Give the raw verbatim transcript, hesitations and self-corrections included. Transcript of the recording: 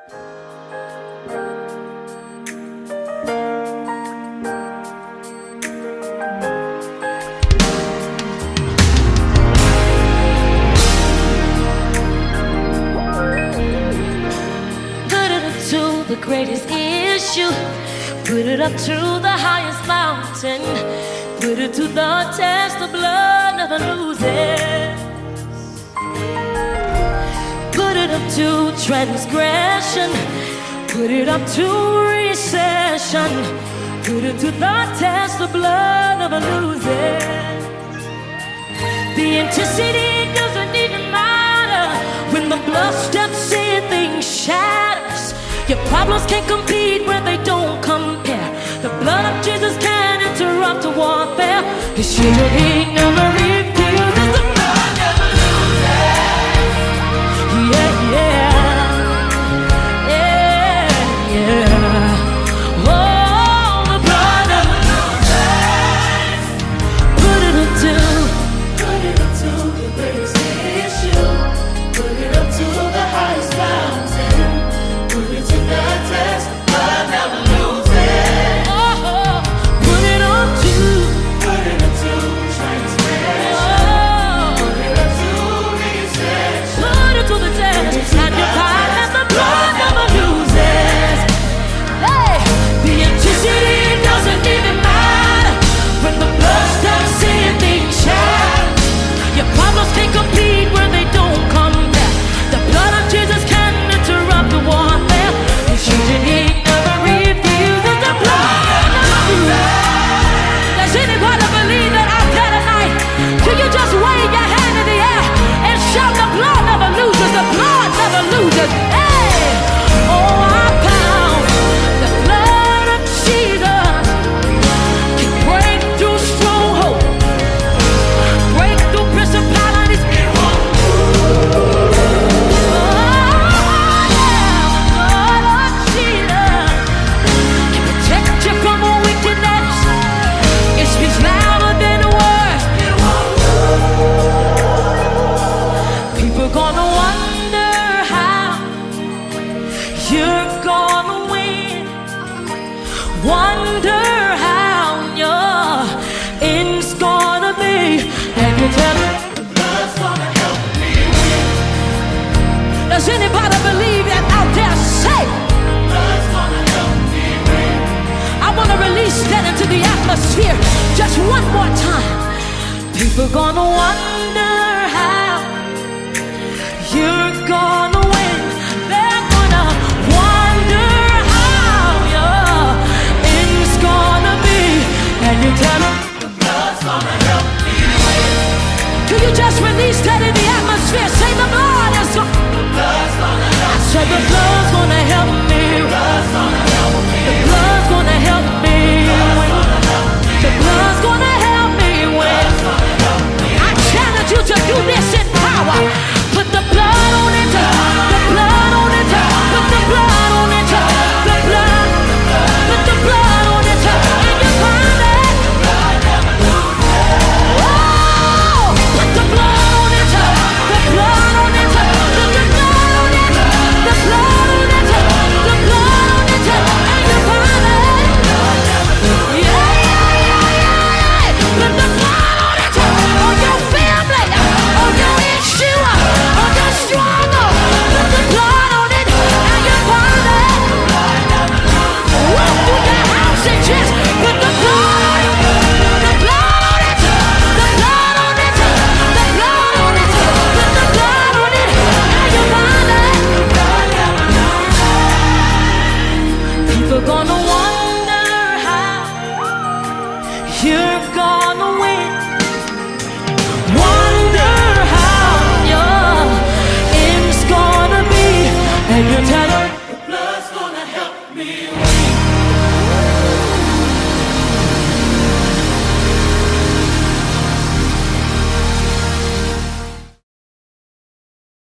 The greatest issue, put it up to the highest mountain, put it to the test, the blood never loses. Put it up to transgression, put it up to recession, put it to the test, the blood never loses. The intensity doesn't even matter when the blood steps in, things shatters. Your problems can't compete where they don't compare. The blood of Jesus can interrupt the warfare. His shield, he never refuses. The blood never loses. Yeah, yeah, yeah, yeah. Oh, the blood never loses. Put it up to, put it up to the greatest issue. Put it up to the highest mountain. Put it to the test, blood never loses. Oh, put it on to, put it up to transgression. Oh, put it up to recession. Put it to the test, and your power and the blood never loses. Hey, the intensity doesn't even matter when the blood steps in, things change. Your problems can't compete when they don't come back. The blood of Jesus can interrupt the warfare. He never refuses. The blood never loses. Does anybody believe that out there tonight? Can you just wave your hand in the air and shout, the blood never loses, the blood never loses. Hey, oh, I found the blood of Jesus can break through strongholds, break through principalities. It won't move. Speaks louder than words. People gonna wonder how you're gonna win. Wonder how your end's gonna be. And you tell them the blood's gonna help me win. Does anybody believe that out there? Say the blood's gonna help me win. I wanna release that into the atmosphere just one more time. People gonna wonder how you're gonna win. They're gonna wonder how your end's gonna be. And you tell them the blood's gonna help me win. Can you just release that in the atmosphere? Say the blood is gonna, the blood's gonna help. I said the blood's gonna help me. The blood's gonna help me. The blood's gonna help me. The blood's gonna help me win. I challenge you to do this in power. Put the blood on it. The blood on it. Put the blood on it. The blood. Put the blood on it. And you find it. Oh, put the blood on it. The blood on it. Put the blood on it. The blood on it. The blood on it. And you find it. Yeah. Put the blood on it, on your family, on your issue, on your struggle. Put the blood on it, and you find it. Walk through your house and just put the blood on it, the blood on it, the blood on it, the blood on it. Put the blood on it, and you find it. People gonna wonder how you're gonna win. Wonder how your end's gonna be. And you tell them the blood's gonna help me win.